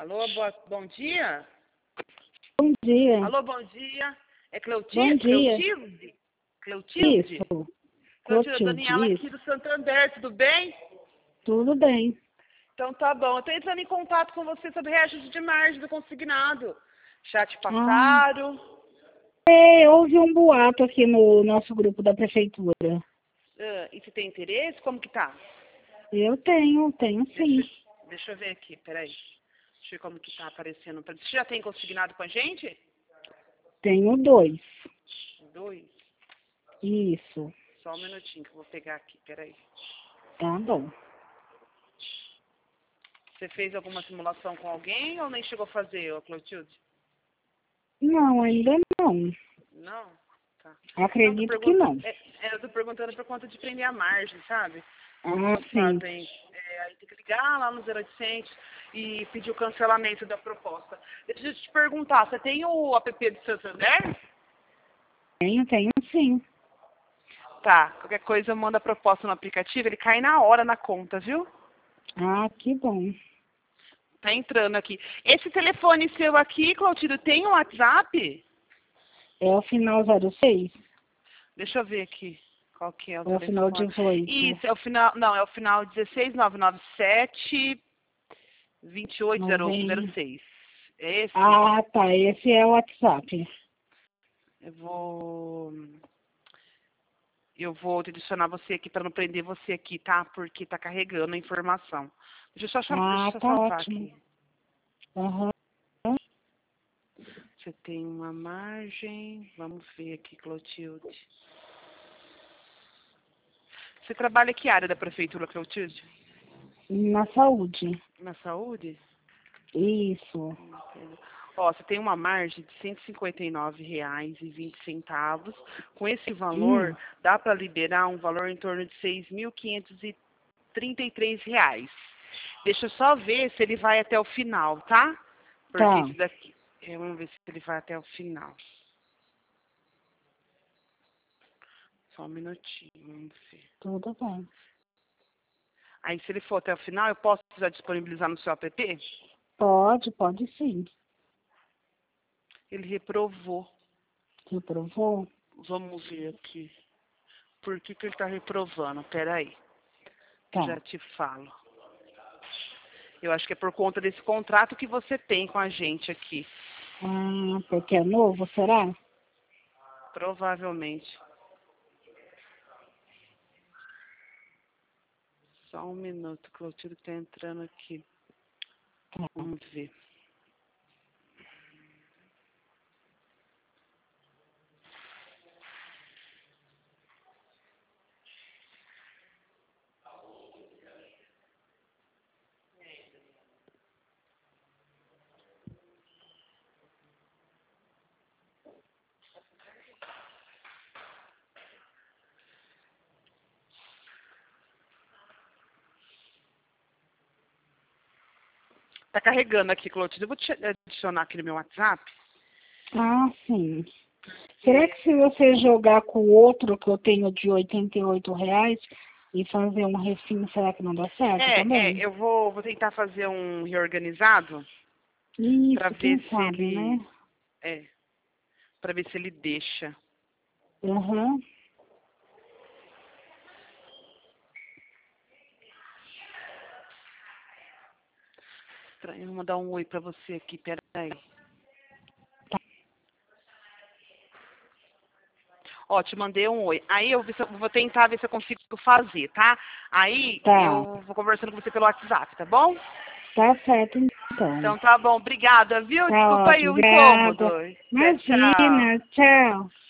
Alô, bom dia? Bom dia. Alô, bom dia. É Bom dia. Cleutilde? Cleutilde? Isso. Cleutilde, Clotilde, Daniela aqui isso. do Santander, tudo bem? Tudo bem. Então tá bom. Eu tô entrando em contato com você sobre reajuste de margem do consignado. Já te Ah, passaram? houve um boato aqui no nosso grupo da prefeitura. E você tem interesse? Como que tá? Eu tenho sim. Deixa eu ver aqui, peraí. Deixa eu ver como que tá aparecendo. Você já tem consignado com a gente? Tenho 2. 2. Isso. Só um minutinho que eu vou pegar aqui, peraí. Tá bom. Você fez alguma simulação com alguém ou nem chegou a fazer, ô Clotilde? Não, ainda não. Não? Tá. Não, Acredito que não. eu tô perguntando por conta de prender a margem, sabe? Ah, sim. Fazem, aí tem que ligar lá no 0800 e pedir o cancelamento da proposta. Deixa eu te perguntar, você tem o app do Santander? Tenho sim. Tá, qualquer coisa manda a proposta no aplicativo, ele cai na hora na conta, viu? Ah, que bom. Tá entrando aqui. Esse telefone seu aqui, Clotilde, tem um WhatsApp? É o final 06? Deixa eu ver aqui. Qual que é o É o final telefone? 18? Isso, é o final. Não, é o final 16997 90. 280806. É esse? Ah, tá. Esse é o WhatsApp. Eu vou. Eu vou adicionar você aqui para não prender você aqui, tá? Porque tá carregando a informação. Deixa eu só Ah, tá salvar ótimo. aqui. Aham. Você tem uma margem. Vamos ver aqui, Clotilde. Você trabalha que área da prefeitura, Clotilde? Na saúde. Na saúde? Isso. Ó, você tem uma margem de R$ 159,20. Com esse valor, dá para liberar um valor em torno de R$ 6.533. Deixa eu só ver se ele vai até o final, tá? Porque Tá. esse daqui... Vamos ver se ele vai até o final. Só um minutinho, vamos ver. Tudo bem. Aí, se ele for até o final, eu posso já disponibilizar no seu app? Pode sim. Ele reprovou. Reprovou? Vamos ver aqui. Por que ele está reprovando? Peraí. Já Tá. te falo. Eu acho que é por conta desse contrato que você tem com a gente aqui. Ah, porque é novo, será? Provavelmente. Só um minuto, Clotilde está entrando aqui. Tá. Vamos ver. Tá carregando aqui, Clotilde. Eu vou te adicionar aqui no meu WhatsApp. Ah, sim. Será que se você jogar com o outro que eu tenho de R$ 88 e fazer um refim, será que não dá certo também? Eu vou tentar fazer um reorganizado para Isso, ver quem se sabe, ele. né? Para ver se ele deixa. Aham. Estranho, vou mandar um oi para você aqui, peraí. Tá. Ó, te mandei um oi. Aí eu vou tentar ver se eu consigo fazer, tá? Aí Tá. eu vou conversando com você pelo WhatsApp, tá bom? Tá certo, então. Então tá bom, obrigada, viu? Tá Desculpa aí ótimo, o incômodo. obrigada. Tchau, tchau. Imagina, tchau.